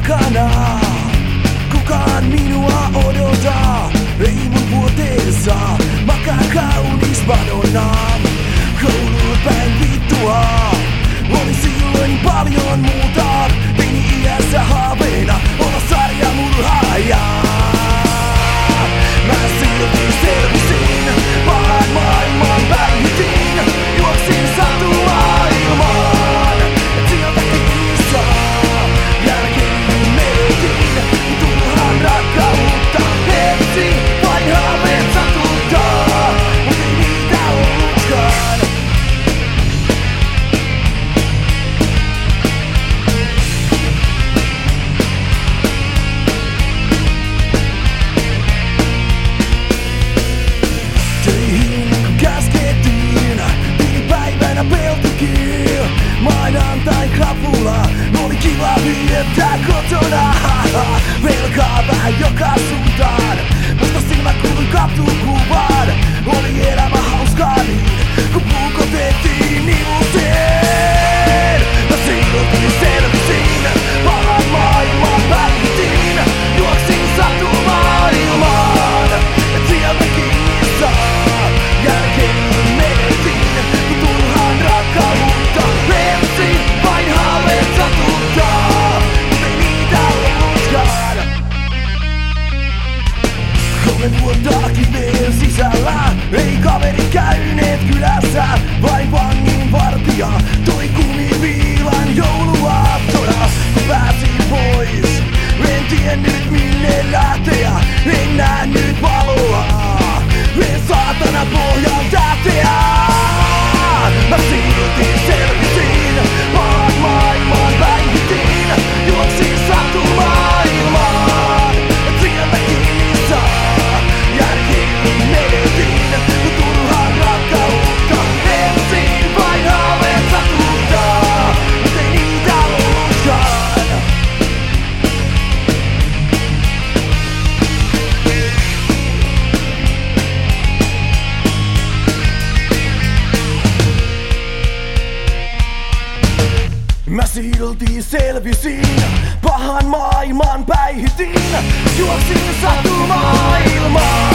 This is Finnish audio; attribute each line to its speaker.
Speaker 1: takana. Kukaan minua odota, ei mun vuoteessa. Makaan kaunis Madonnan, kouluun päin vittua. Oli silloin niin paljon muuta, teini-iässä haaveena olla sarjamurhaaja. Mä silti selvisin, pahan maailman päihitin. Juoksin satua ilman, et siltäkin saa. Jälkeen menetin, turhan rakkautta. Hetsi vain haaveet satuttaa, mut ei niitä ollutkaan. Maanantain krapula oli kiva viettää kotona. Velkaa vähän joka suuntaan, musta silmät kuulun katukuvaan. Oli elämä hauskaa niin, kun puukotettiin nivuteen. Mä silti selvisin, pahan maailman päihitin. Juoksin satumaan ilman, et sieltäkin saa. Jälkeen menetin, kun turhaan rakkautta. Vain haaveet satuttaa, mut ei niitä ollutkaan. 3 vuotta kiveen sisällä, ei kaveri käyneet kylässä. Vain vangin vartija toi kumiviilan jouluaattona. Kun pääsin pois, en tiennyt minne lähteä. En nähnyt valoa, en saatana pohjan tähteä. Mä silti selvisin, pahan maailman päihitin. Juoksin satumaan ilman, et sieltäkin saa. Jälkeen menetin, kun turhaan rakkautta. Ensin vain haaveet satuttaa, mut ei niitä ollutkaan. Mä silti selvisin, pahan maailman päihitin. Juoksin satumaan ilmaan.